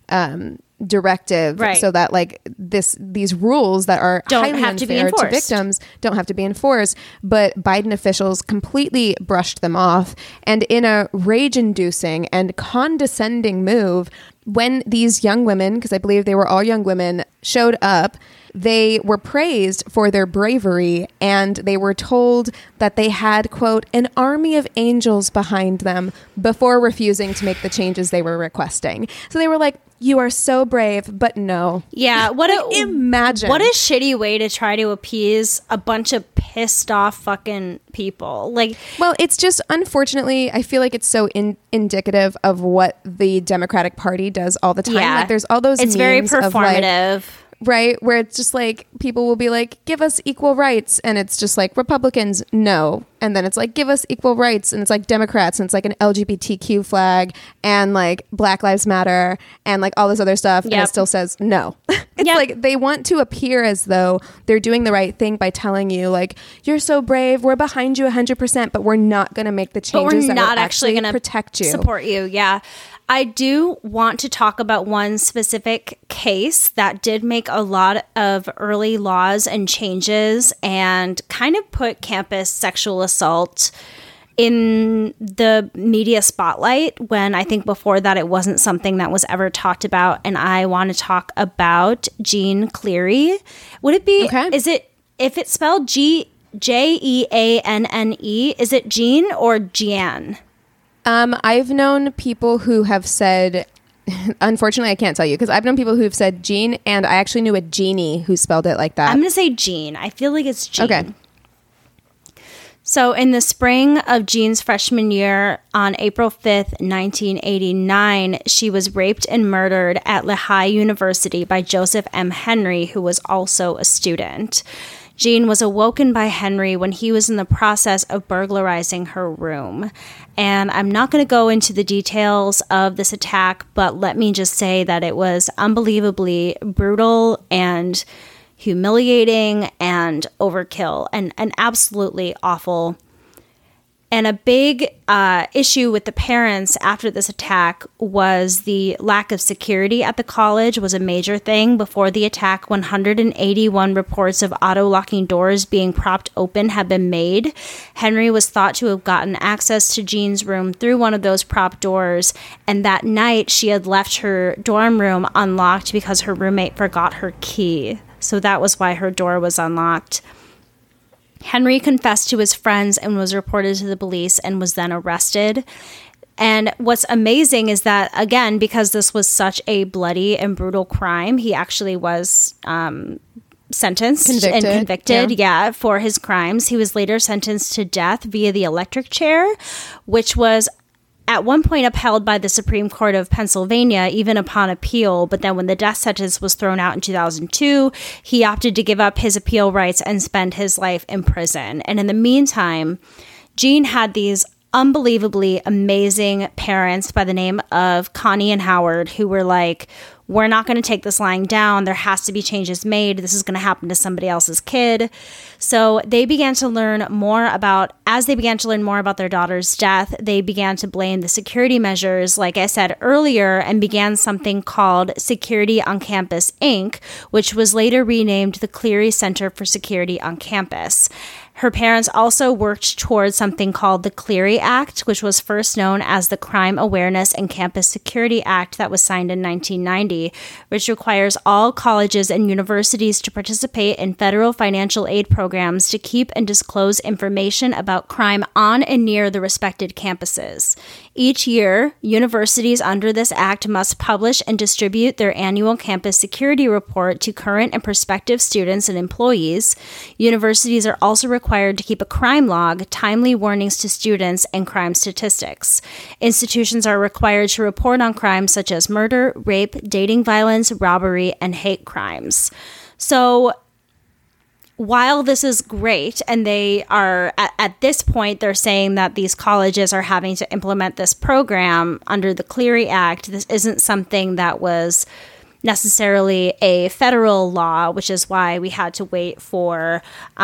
directive, right, so that these rules that are highly unfair to victims don't have to be enforced? But Biden officials completely brushed them off, and in a rage-inducing and condescending move, when these young women, because I believe they were all young women, showed up, they were praised for their bravery, and they were told that they had, quote, an army of angels behind them before refusing to make the changes they were requesting. So they were like, you are so brave, but no. Yeah, imagine. What a shitty way to try to appease a bunch of pissed off fucking people. Well, it's just, unfortunately, I feel like it's so indicative of what the Democratic Party does all the time. Yeah. There's all those it's memes very performative. Right, where it's just like people will be like, give us equal rights, and it's just like Republicans, no, and then it's like, give us equal rights, and it's like Democrats, and it's like an LGBTQ flag and like Black Lives Matter and like all this other stuff, and it still says no. It's like they want to appear as though they're doing the right thing by telling you like, you're so brave, we're behind you 100%, but we're not going to make the changes that are actually going to protect you, support you. Yeah. I do want to talk about one specific case that did make a lot of early laws and changes and kind of put campus sexual assault in the media spotlight, when I think before that it wasn't something that was ever talked about. And I want to talk about Jean Cleary. Would it be, is it, if it's spelled Jeanne, is it Jean or Jeanne? I've known people who have said, unfortunately, I can't tell you, because I've known people who've said Jean, and I actually knew a Jeannie who spelled it like that. I'm going to say Jean. I feel like it's Jean. Okay. So in the spring of Jean's freshman year, on April 5th, 1989, she was raped and murdered at Lehigh University by Joseph M. Henry, who was also a student. Jean was awoken by Henry when he was in the process of burglarizing her room. And I'm not going to go into the details of this attack, but let me just say that it was unbelievably brutal and humiliating and overkill, and an absolutely awful And a big issue with the parents after this attack was the lack of security at the college was a major thing. Before the attack, 181 reports of auto-locking doors being propped open had been made. Henry was thought to have gotten access to Jean's room through one of those prop doors, and that night she had left her dorm room unlocked because her roommate forgot her key. So that was why her door was unlocked. Henry confessed to his friends and was reported to the police and was then arrested. And what's amazing is that, again, because this was such a bloody and brutal crime, he actually was sentenced and convicted for his crimes. He was later sentenced to death via the electric chair, which was at one point upheld by the Supreme Court of Pennsylvania, even upon appeal. But then when the death sentence was thrown out in 2002, he opted to give up his appeal rights and spend his life in prison. And in the meantime, Jean had these unbelievably amazing parents by the name of Connie and Howard, who were like, we're not going to take this lying down. There has to be changes made. This is going to happen to somebody else's kid. So they began to learn more about, as they began to learn more about their daughter's death, they began to blame the security measures, like I said earlier, and began something called Security on Campus, Inc., which was later renamed the Cleary Center for Security on Campus. Her parents also worked towards something called the Cleary Act, which was first known as the Crime Awareness and Campus Security Act that was signed in 1990, which requires all colleges and universities to participate in federal financial aid programs to keep and disclose information about crime on and near the respected campuses. Each year, universities under this act must publish and distribute their annual campus security report to current and prospective students and employees. Universities are also required to keep a crime log, timely warnings to students, and crime statistics. Institutions are required to report on crimes such as murder, rape, dating violence, robbery, and hate crimes. So while this is great, and they are, at this point, they're saying that these colleges are having to implement this program under the Cleary Act, this isn't something that was necessarily a federal law, which is why we had to wait for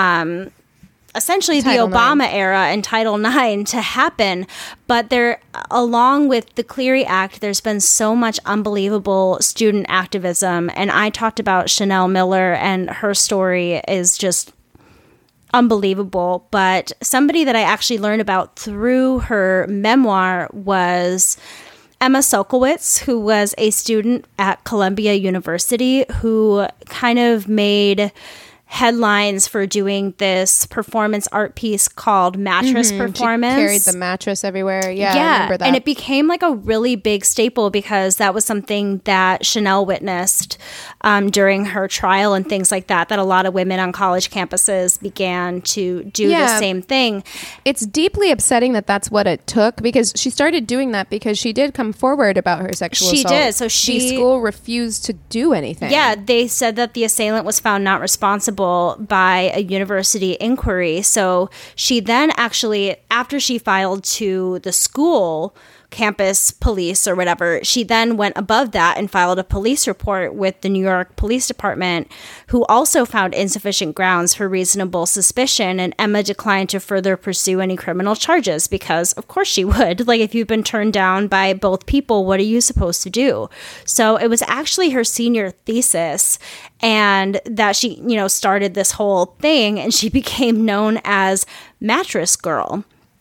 essentially the Obama era and Title IX to happen. But there, along with the Cleary Act, there's been so much unbelievable student activism. And I talked about Chanel Miller, and her story is just unbelievable. But somebody that I actually learned about through her memoir was Emma Sulkowicz, who was a student at Columbia University, who kind of made headlines for doing this performance art piece called Mattress Performance. She carried the mattress everywhere. Yeah, I remember that. And it became like a really big staple because that was something that Chanel witnessed during her trial and things like that, that a lot of women on college campuses began to do the same thing. It's deeply upsetting that that's what it took, because she started doing that because she did come forward about her sexual assault. She did. So the school refused to do anything. Yeah, they said that the assailant was found not responsible by a university inquiry. So she then actually, after she filed to the school campus police or whatever, she then went above that and filed a police report with the New York Police Department, who also found insufficient grounds for reasonable suspicion. And Emma declined to further pursue any criminal charges because, of course, she would. Like, if you've been turned down by both people, what are you supposed to do? So it was actually her senior thesis, and that she, started this whole thing, and she became known as Mattress Girl.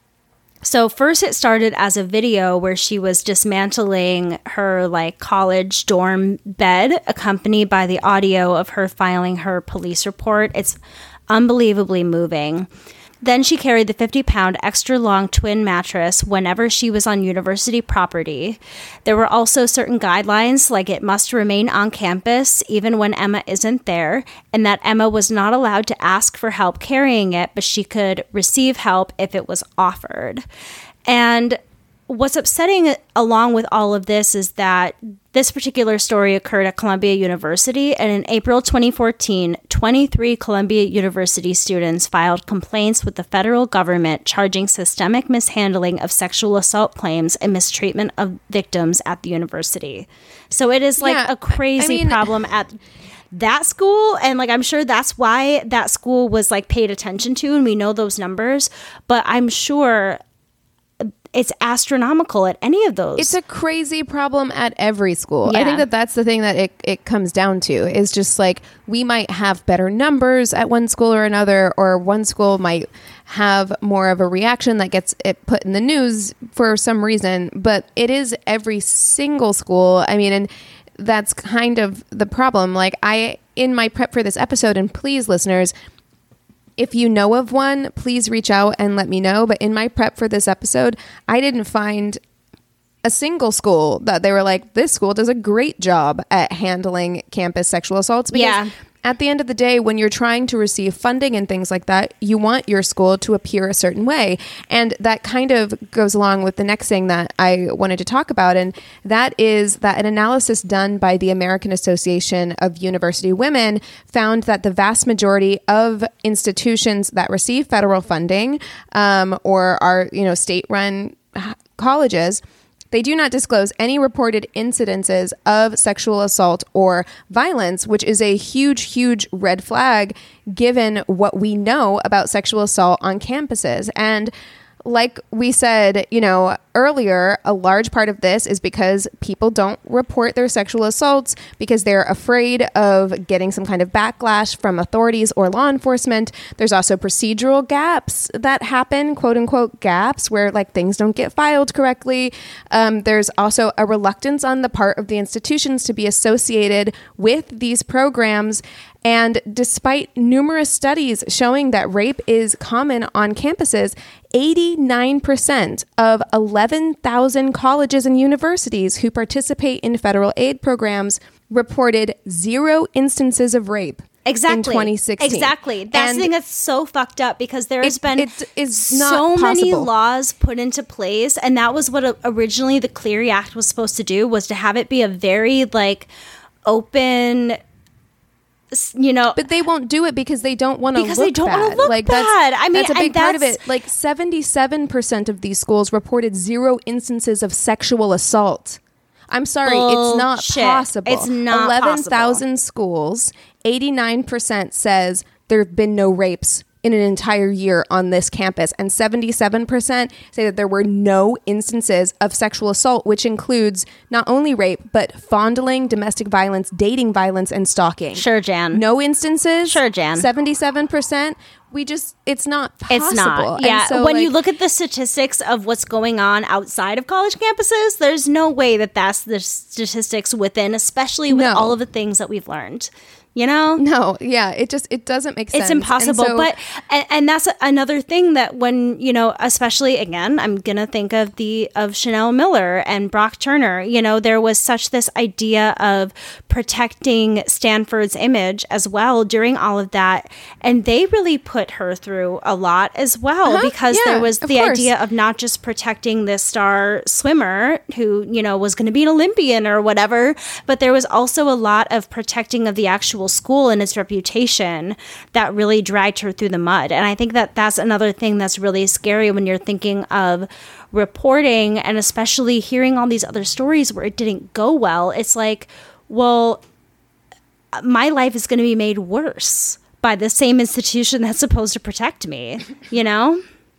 So first it started as a video where she was dismantling her college dorm bed, accompanied by the audio of her filing her police report. It's unbelievably moving. Then she carried the 50-pound extra-long twin mattress whenever she was on university property. There were also certain guidelines, like it must remain on campus even when Emma isn't there, and that Emma was not allowed to ask for help carrying it, but she could receive help if it was offered. And what's upsetting along with all of this is that this particular story occurred at Columbia University, and in April 2014, 23 Columbia University students filed complaints with the federal government charging systemic mishandling of sexual assault claims and mistreatment of victims at the university. So it is a crazy problem at that school, and I'm sure that's why that school was paid attention to, and we know those numbers, but I'm sure it's astronomical at any of those. It's a crazy problem at every school. Yeah. I think that that's the thing that it comes down to, is just like, we might have better numbers at one school or another, or one school might have more of a reaction that gets it put in the news for some reason, but it is every single school. I mean, and that's kind of the problem. Like, in my prep for this episode, and please, listeners, if you know of one, please reach out and let me know. But in my prep for this episode, I didn't find a single school that they were like, this school does a great job at handling campus sexual assaults. Because at the end of the day, when you're trying to receive funding and things like that, you want your school to appear a certain way. And that kind of goes along with the next thing that I wanted to talk about. And that is that an analysis done by the American Association of University Women found that the vast majority of institutions that receive federal funding or are, state-run colleges, they do not disclose any reported incidences of sexual assault or violence, which is a huge, huge red flag given what we know about sexual assault on campuses. And like we said, earlier, a large part of this is because people don't report their sexual assaults because they're afraid of getting some kind of backlash from authorities or law enforcement. There's also procedural gaps that happen, quote unquote gaps, where like things don't get filed correctly. There's also a reluctance on the part of the institutions to be associated with these programs. And despite numerous studies showing that rape is common on campuses, 89% of 11,000 colleges and universities who participate in federal aid programs reported 0 instances of rape. Exactly. In 2016. Exactly. That's the thing that's so fucked up, because there has been so many laws put into place. And that was what originally the Clery Act was supposed to do, was to have it be a very open, but they won't do it because they don't want to look bad. Because they don't want to look bad. I mean, that's a big part of it. Like 77% of these schools reported 0 instances of sexual assault. I'm sorry, it's not possible. It's not 11,000 schools, 89% says there have been no rapes in an entire year on this campus, and 77% say that there were no instances of sexual assault, which includes not only rape, but fondling, domestic violence, dating violence, and stalking. Sure, Jan. No instances. Sure, Jan. 77%. It's not possible. It's not. Yeah. And so, when you look at the statistics of what's going on outside of college campuses, there's no way that that's the statistics within, especially with all of the things that we've learned. No, yeah, it doesn't make sense. It's impossible. And that's another thing that when, especially again, I'm going to think of Chanel Miller and Brock Turner, there was such this idea of protecting Stanford's image as well during all of that. And they really put her through a lot as well, because there was the idea of not just protecting this star swimmer who, was going to be an Olympian or whatever, but there was also a lot of protecting of the actual school and its reputation that really dragged her through the mud. And I think that that's another thing that's really scary when you're thinking of reporting, and especially hearing all these other stories where it didn't go well. It's like, well, my life is going to be made worse by the same institution that's supposed to protect me, Yeah.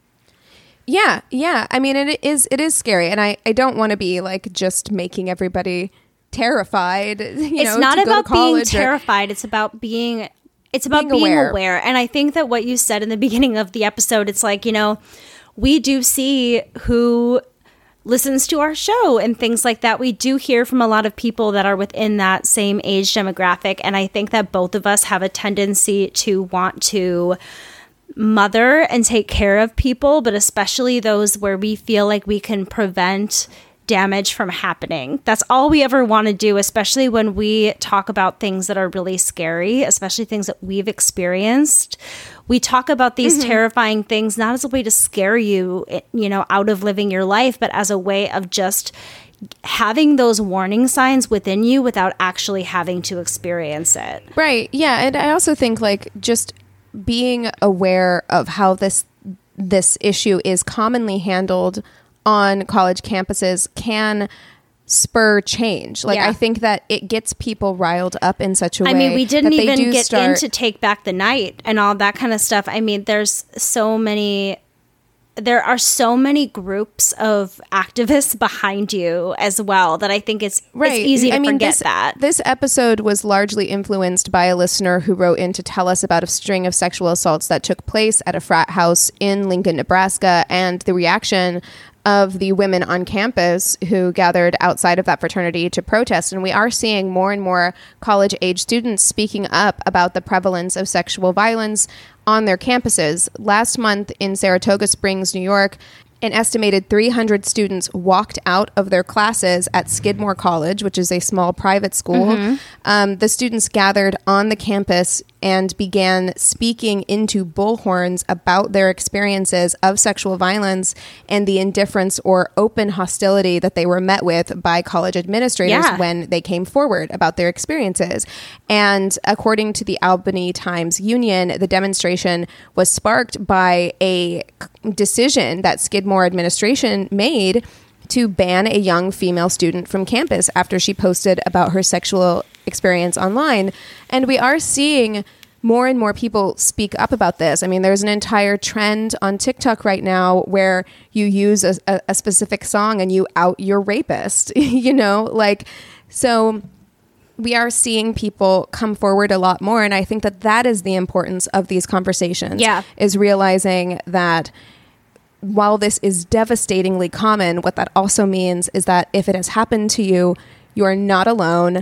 I mean, it is scary. And I don't want to be just making everybody terrified. It's not about being terrified. It's about being aware. And I think that what you said in the beginning of the episode, it's like, we do see who listens to our show and things like that. We do hear from a lot of people that are within that same age demographic. And I think that both of us have a tendency to want to mother and take care of people, but especially those where we feel like we can prevent damage from happening. That's all we ever want to do, especially when we talk about things that are really scary, especially things that we've experienced. We talk about these terrifying things not as a way to scare you, out of living your life, but as a way of just having those warning signs within you without actually having to experience it. Right. Yeah. And I also think just being aware of how this issue is commonly handled on college campuses can spur change. I think that it gets people riled up in such a way. I mean, we didn't even get into Take Back the Night and all that kind of stuff. I mean, there's so many there are so many groups of activists behind you as well that I think it's easy to forget that. This episode was largely influenced by a listener who wrote in to tell us about a string of sexual assaults that took place at a frat house in Lincoln, Nebraska, and the reaction of the women on campus who gathered outside of that fraternity to protest. And we are seeing more and more college-age students speaking up about the prevalence of sexual violence on their campuses. Last month in Saratoga Springs, New York, an estimated 300 students walked out of their classes at Skidmore College, which is a small private school. The students gathered on the campus and began speaking into bullhorns about their experiences of sexual violence and the indifference or open hostility that they were met with by college administrators when they came forward about their experiences. And according to the Albany Times Union, the demonstration was sparked by a decision that Skidmore administration made to ban a young female student from campus after she posted about her sexual experience online. And we are seeing more and more people speak up about this. I mean, there's an entire trend on TikTok right now where you use a specific song and you out your rapist, you know, like, so we are seeing people come forward a lot more. And I think that that is the importance of these conversations, is realizing that while this is devastatingly common, what that also means is that if it has happened to you, you are not alone.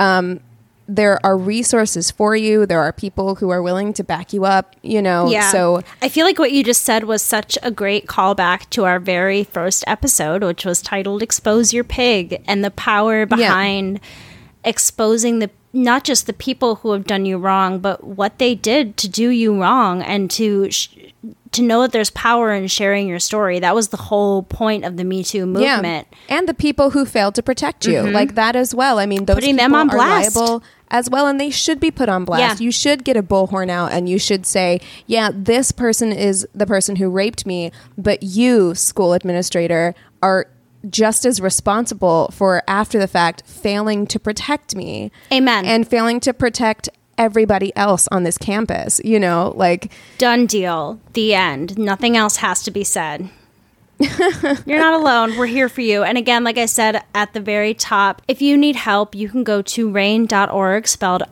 There are resources for you. There are people who are willing to back you up, you know. So I feel like what you just said was such a great callback to our very first episode, which was titled Expose Your Pig, and the power behind exposing not just the people who have done you wrong, but what they did to do you wrong, and to know that there's power in sharing your story. That was the whole point of the Me Too movement. And the people who failed to protect you, like that as well. I mean, those putting people them on are blast liable as well, and they should be put on blast. You should get a bullhorn out and you should say, this person is the person who raped me, but you, school administrator, are just as responsible for, after the fact, failing to protect me. Amen. And failing to protect everybody else on this campus, you know, like, done deal. The end. Nothing else has to be said. You're not alone. We're here for you. And again, like I said at the very top, if you need help, you can go to RAINN.org, spelled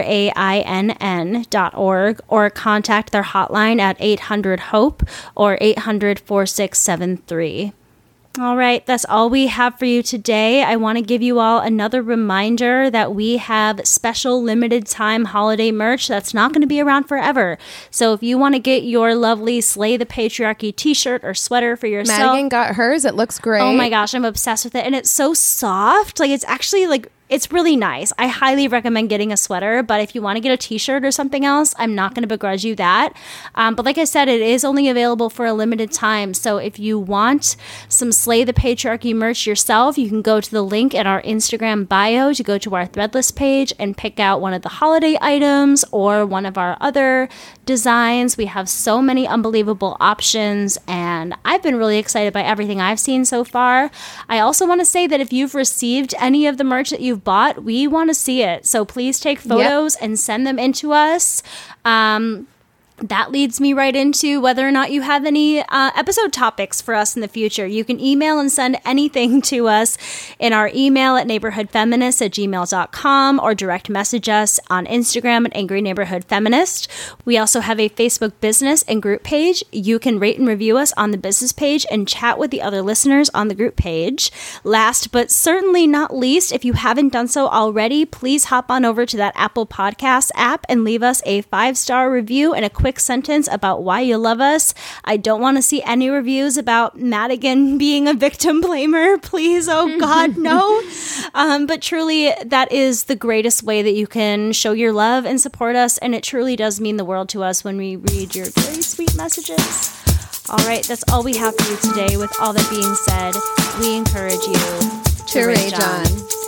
RAINN.org, or contact their hotline at 800-HOPE or 800-4673. All right, that's all we have for you today. I want to give you all another reminder that we have special limited time holiday merch that's not going to be around forever. So if you want to get your lovely Slay the Patriarchy t-shirt or sweater for yourself. Madigan got hers. It looks great. Oh my gosh, I'm obsessed with it. And it's so soft. Like, it's actually like, it's really nice. I highly recommend getting a sweater, but if you want to get a t-shirt or something else, I'm not going to begrudge you that. But like I said, it is only available for a limited time. So if you want some Slay the Patriarchy merch yourself, you can go to the link in our Instagram bio to go to our Threadless page and pick out one of the holiday items or one of our other designs. We have so many unbelievable options, and I've been really excited by everything I've seen so far. I also want to say that if you've received any of the merch that you've bought, we want to see it. So please take photos and send them in to us. That leads me right into whether or not you have any episode topics for us in the future. You can email and send anything to us in our email at neighborhoodfeminist@gmail.com or direct message us on Instagram at Angry Neighborhood Feminist. We also have a Facebook business and group page. You can rate and review us on the business page and chat with the other listeners on the group page. Last but certainly not least, if you haven't done so already, please hop on over to that Apple Podcasts app and leave us a 5-star review and a quick sentence about why you love us. I don't want to see any reviews about Madigan being a victim blamer. Please, oh God, no. But truly, that is the greatest way that you can show your love and support us, and it truly does mean the world to us when we read your very sweet messages. All right, that's all we have for you today. With all that being said, we encourage you to rage on.